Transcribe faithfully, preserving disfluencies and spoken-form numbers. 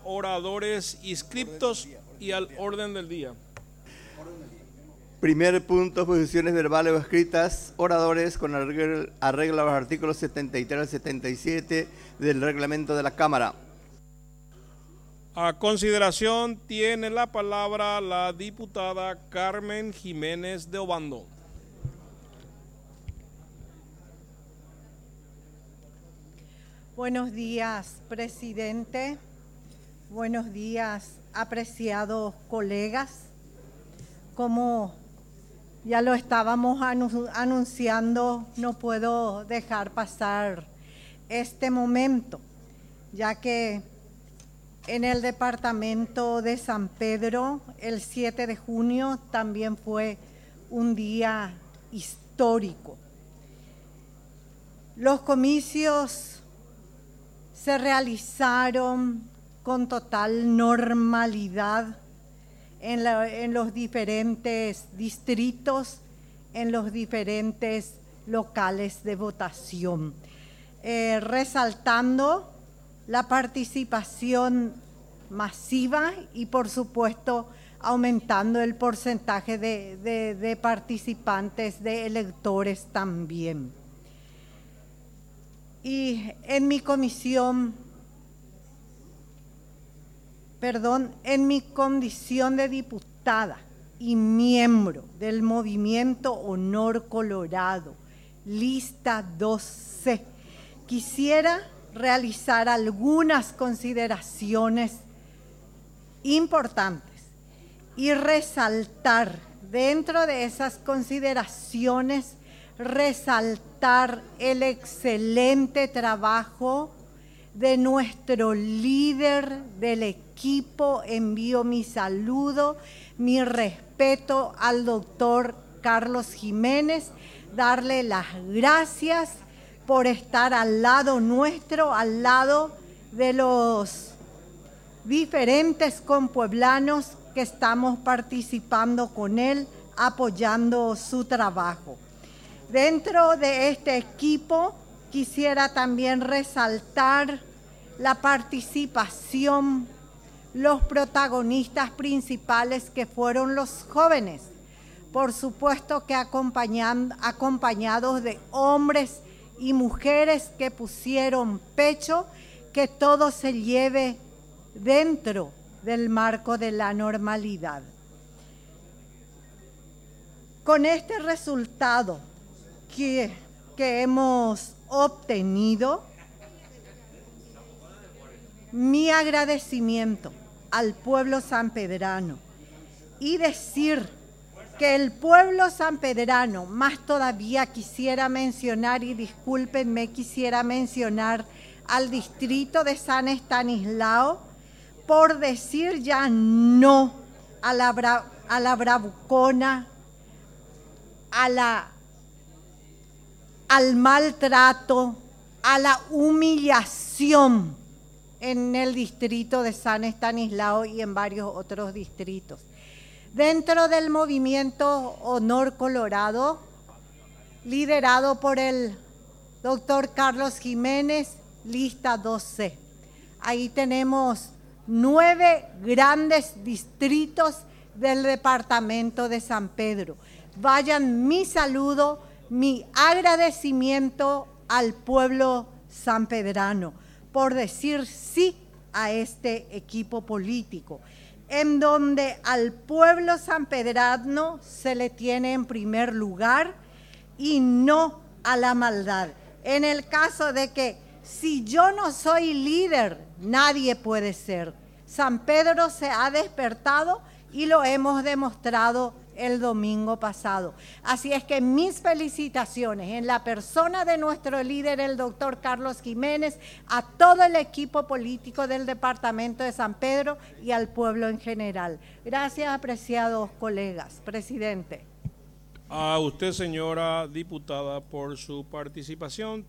oradores inscriptos y al orden del día. Primer punto, posiciones verbales o escritas, oradores con arreglo a los artículos setenta y tres al setenta y siete del reglamento de la Cámara. A consideración tiene la palabra la diputada Carmen Jiménez de Obando. Buenos días, presidente. Buenos días, apreciados colegas. Como ya lo estábamos anunciando, no puedo dejar pasar este momento, ya que en el departamento de San Pedro, el siete de junio, también fue un día histórico. Los comicios se realizaron con total normalidad en, la, en los diferentes distritos, en los diferentes locales de votación, eh, resaltando la participación masiva y, por supuesto, aumentando el porcentaje de, de, de participantes, de electores también. Y en mi comisión, perdón, en mi condición de diputada y miembro del Movimiento Honor Colorado, lista dos C, quisiera realizar algunas consideraciones importantes y resaltar dentro de esas consideraciones, resaltar el excelente trabajo de nuestro líder del equipo. Envío mi saludo, mi respeto al doctor Carlos Jiménez, darle las gracias por estar al lado nuestro, al lado de los diferentes compueblanos que estamos participando con él, apoyando su trabajo. Dentro de este equipo quisiera también resaltar la participación, los protagonistas principales que fueron los jóvenes, por supuesto que acompañan, acompañados de hombres y mujeres que pusieron pecho, que todo se lleve dentro del marco de la normalidad. Con este resultado que, que hemos obtenido, mi agradecimiento al pueblo sanpedrano y decir que el pueblo sanpedrano, más todavía quisiera mencionar, y discúlpenme, quisiera mencionar al distrito de San Estanislao, por decir ya no a la, bra, a la bravucona, a la, al maltrato, a la humillación en el distrito de San Estanislao y en varios otros distritos. Dentro del movimiento Honor Colorado, liderado por el doctor Carlos Jiménez, lista dos C. Ahí tenemos nueve grandes distritos del departamento de San Pedro. Vayan mi saludo, mi agradecimiento al pueblo sanpedrano por decir sí a este equipo político, en donde al pueblo sanpedrano se le tiene en primer lugar y no a la maldad. En el caso de que si yo no soy líder, nadie puede ser. San Pedro se ha despertado y lo hemos demostrado el domingo pasado. Así es que mis felicitaciones en la persona de nuestro líder, el doctor Carlos Jiménez, a todo el equipo político del departamento de San Pedro y al pueblo en general. Gracias, apreciados colegas. Presidente. A usted, señora diputada, por su participación.